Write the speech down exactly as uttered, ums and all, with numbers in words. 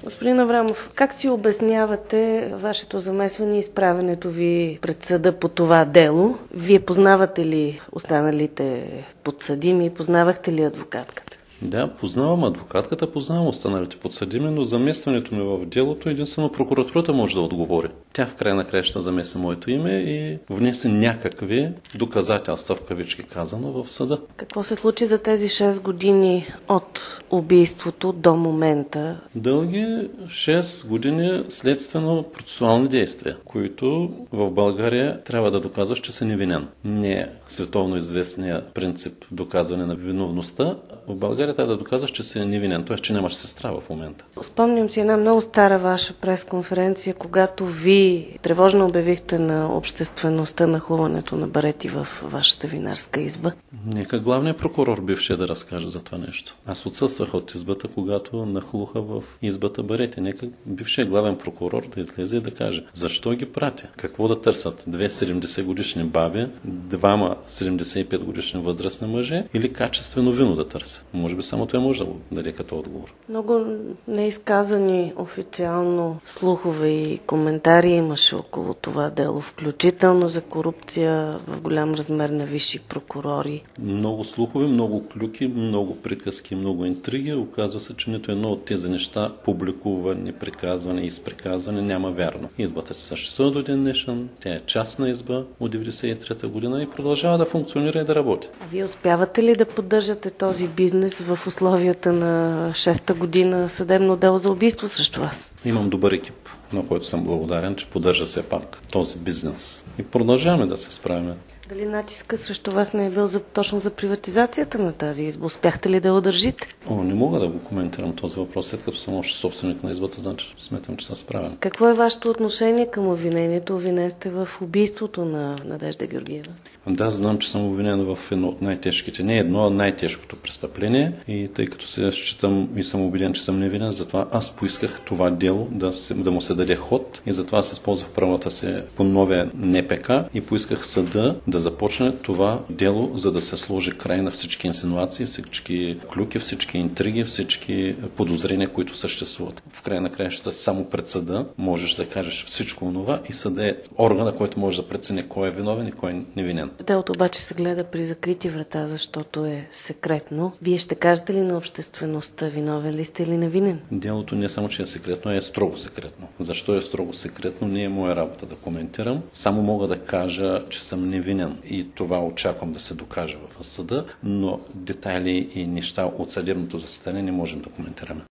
Господин Аврамов, как си обяснявате вашето замесване и изправенето ви пред съда по това дело? Вие познавате ли останалите подсъдими? Познавахте ли адвокатката? Да, познавам адвокатката, познавам останалите подсъдими, но заместването ми в делото единствено прокуратурата може да отговори. Тя в край на краища замеси моето име и внесе някакви доказателства, в кавички казано, в съда. Какво се случи за тези шест години от убийството до момента? Дълги шест години следствено-процесуални действия, които в България трябва да доказваш, че си невинен. Не е световно известния принцип доказване на виновността. В България трябва да доказваш, че си невинен, т.е. че нямаш сестра в момента. Спомням си една много стара ваша пресконференция, когато ви тревожно обявихте на обществеността нахлуването на барети в вашата винарска изба. Нека главният прокурор бившия да разкаже за това нещо. Аз отсъствах от избата, когато нахлуха в избата барети. Нека бившият главен прокурор да излезе и да каже защо ги прати. Какво да търсят? Две седемдесет годишни баби, двама седемдесет и пет годишни възрастни мъже или качествено вино да търсят? Може би само той може да го даде като отговор. Много неизказани официално слухове и коментари имаше около това дело, включително за корупция в голям размер на висши прокурори. Много слухове, много клюки, много приказки, много интриги. Оказва се, че нито едно от тези неща, публикуване, приказване и изприказване, няма вярно. Избата се съществува до ден днешен, тя е частна изба от деветдесет и трета година и продължава да функционира и да работи. А вие успявате ли да поддържате този бизнес в условията на шеста година съдебно дело за убийство срещу вас? Имам добър екип, на който съм благодарен, че поддържа все пак този бизнес. И продължаваме да се справим. Дали натиска срещу вас не е бил за, точно за приватизацията на тази изба? Успяхте ли да я удържите? О, не мога да го коментирам този въпрос, след като съм още собственик на избата, значи смятам, че съм справен. Какво е вашето отношение към обвинението? Обвинен сте в убийството на Надежда Георгиева. Да, знам, че съм обвинен в едно от най-тежките, не едно, а най-тежкото престъпление. И тъй като се считам и съм убеден, че съм невинен, затова аз поисках това дело да, се, да му се даде ход и затова аз използвах правата си по новия Н П К и поисках съда да започне това дело, за да се сложи край на всички инсинуации, всички клюки, всички интриги, всички подозрения, които съществуват. В край на краищата само пред съда можеш да кажеш всичко онова и съда е органа, който може да прецени кой е виновен и кой е невинен. Делото обаче се гледа при закрити врата, защото е секретно. Вие ще кажете ли на обществеността, виновен ли сте или невинен? Делото не само, че е секретно, е строго секретно. Защо е строго секретно, не е моя работа да коментирам. Само мога да кажа, че съм невинен и това очаквам да се докаже в съда, но детайли и неща от съдебното заседание не можем да коментираме.